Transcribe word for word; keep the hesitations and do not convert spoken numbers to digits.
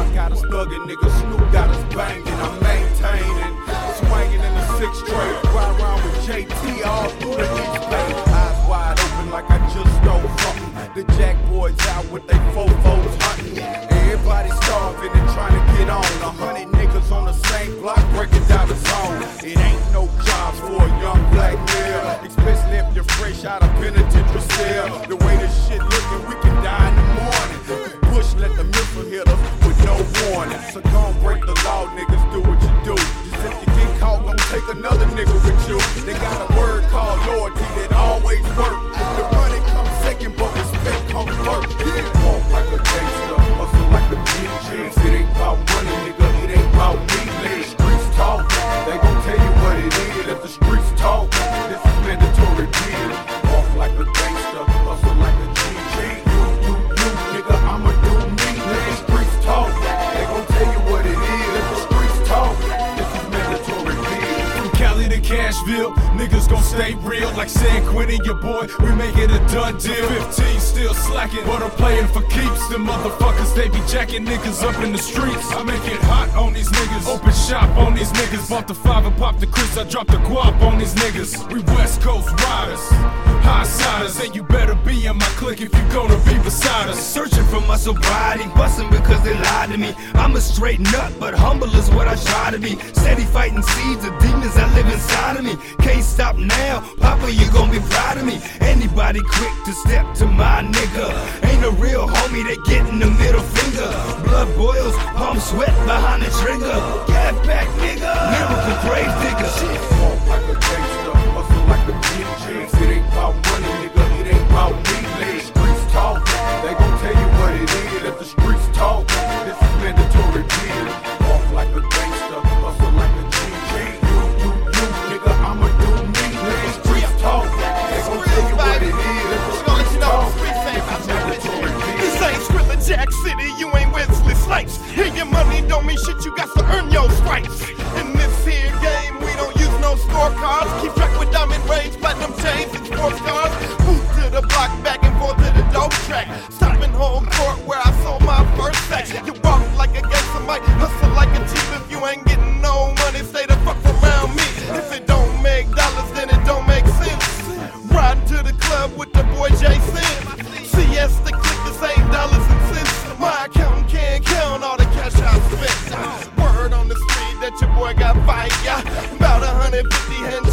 Rock got us thuggin', nigga, Snoop got us bangin'. I'm maintaining, swinging in the six straight. Ride around with J T all through the East Bay. Eyes wide open like I just stole something. The Jack boys out with they fofos hunting. Everybody starving and trying to get on. A hundred niggas on the same block breaking down the zone. It ain't no jobs for a young black male, especially if you're fresh out of penitentiary cell. The way this shit looking, we can die in the morning. Bush let the missile hit us with no warning. So don't break the law, niggas, do what you do. Just if you get caught, don't take another nigga with you. They got a word called loyalty that always work. The money comes second, but respect comes first. Yeah. Walk like a gangster, hustle like a G G. It ain't about money, nigga, it ain't about me. Let the streets talk, they gon' tell you what it is. Let the streets talk, this is mandatory deal. Walk like a gangster, hustle like a G G. You, you, you, nigga, I'ma do me. Let the streets talk, they gon' tell you what it is. Let the streets talk, this is mandatory deal. From Cali to Cashville, niggas gon' stay real. Like San Quentin, your boy, we make it a done deal. fifteen still slacking, but I'm playing for keeps. The motherfuckers, they be jacking niggas up in the streets. I make it hot on these niggas, open shop on these niggas. Bought the five and popped the Chris, I dropped the guap on these niggas. We West Coast riders, high siders, and you better be in my clique if you gonna be beside us. Searching for my sobriety, bustin' because they lied to me. I'm a straight nut, but humble is what I try to be. Steady fighting seeds of demons that live inside of me. Can't stop now, Papa, you gon' be proud of me. Anybody quick to step to my nigga ain't a real homie, they gettin' the middle finger. Blood boils, palm sweat behind the trigger. Get back, nigga, lyrical grave digger. Walk like a gangster, hustle like a G G. It ain't about money, nigga, it ain't about me. Let the streets talk, they gon' tell you what it is. Let the streets talk, this is mandatory deal. Walk like a gangster, hustle like a G G. You, you, you, nigga, I'ma do me. Let the streets talk, they gon' tell you what it is. Let the streets talk, this is mandatory deal. This ain't Skrilla Jack City, you ain't Wesley Snipes. Here your money don't mean shit, you got to earn your stripes. In this here game, we don't use no scorecards. Keep track with diamond rings, platinum chains, and sports cars. Move to the block, back and forth to the dope track. Stopping home court where I sold my first sack. You walk like a gangster, might hustle like a chief. If you ain't getting no money, stay the fuck around me. If it don't make dollars, then it don't make sense. Riding to the club with the boy Jason. C S the click, the same dollars and cents. My accountant can't count all the cash I spent. Word on the street that your boy got fire. About one hundred fifty hands